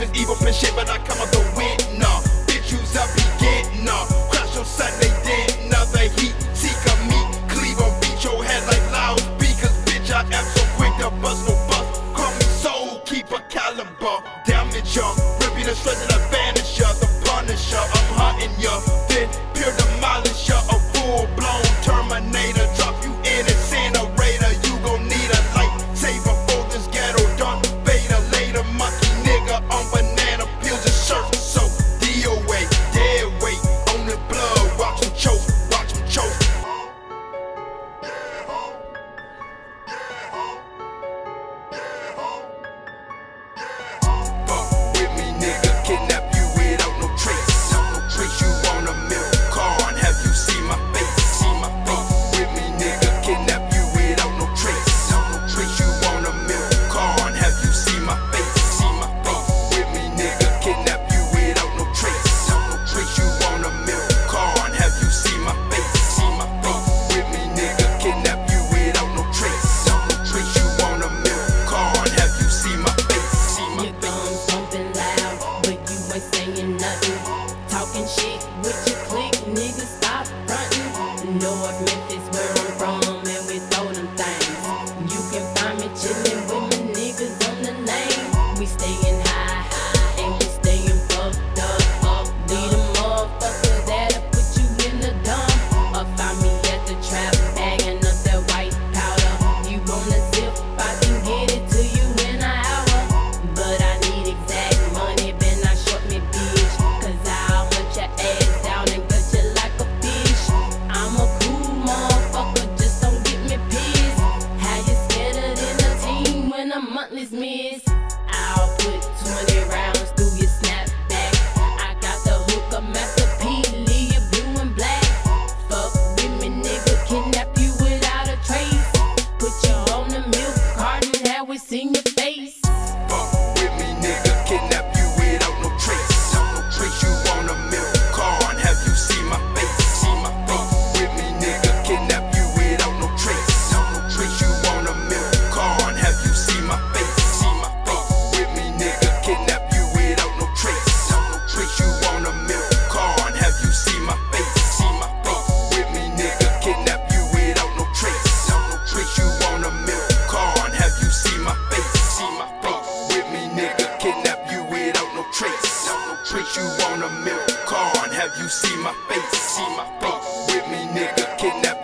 is evil, plan shit, but I come out the winner. Bitch, you's a beginner. Crash on Sunday, dinner. The heat seeker, me, cleave on beat your head like loud speakers. Bitch, I am so quick to bust no bust. Call me soul, keep a caliber. Damage ya, rip you the stress and advantage ya. The punisher, I'm hunting ya. Then pure demolish ya. A full blown Terminator. Drop you in incinerator. You gon' need a lightsaber for this ghetto done. Vader later, monkey nigga on banana peels and shirt. So DOA, dead weight on the blood. Watch him choke, watch him choke. Fuck with me, nigga, kidnap you without no trace. No trace, you on a milk carton. Have you seen my face? See my face. With me, nigga, kidnap you without no trace. No trace, you on a milk carton. Have you seen my face? See my face. With me, nigga, kidnap you without no trace. No trace, you on a milk carton. Have you seen my face? See my face. With me, nigga, kidnap you without no trace. No trace, you on a milk carton. Have you seen my face? See my Your face. thumbs bumping loud, but you ain't saying nothing. Talking shit with your clique, nigga, stop frontin'. North Memphis, where I'm from, and we throw them things. You can find me chillin' with my niggas on the lane. We stayin' high, and we stayin' fucked up. Lead a motherfucker that'll put you in the dump. Or find me at the trap, bagging up that white powder. You wanna zip, I can get it to you in an hour. But I need exact money, been not short me, bitch. Cause I'll hunt your ass down and gut you like a fish. I'm a cool motherfucker, just don't get me pissed. How you scared than a team when a monthly's miss? I'll put 20 rounds through your snapback. I got the hook of Master P, leave you blue and black. Fuck with me, nigga, kidnap you without a trace. Put you on the milk carton, have we seen your face? Fuck with me, nigga, kidnap you without no trace. No trace, you on a milk carton. Have you seen my face? See my face. With me, nigga, kidnap you without no trace. No trace, you on a milk carton. Have you seen my face? See my face. With me, nigga, kidnap you without no trace. No trace, you on a milk carton. Have you seen my face? See my face. With me, nigga, kidnap you without no trace. No trace, you on a milk carton. Have you seen my face? See my face. With me, nigga, kidnap you without no trace. No trace, you on a milk carton. Have you seen my face? See my face. With me, nigga, kidnap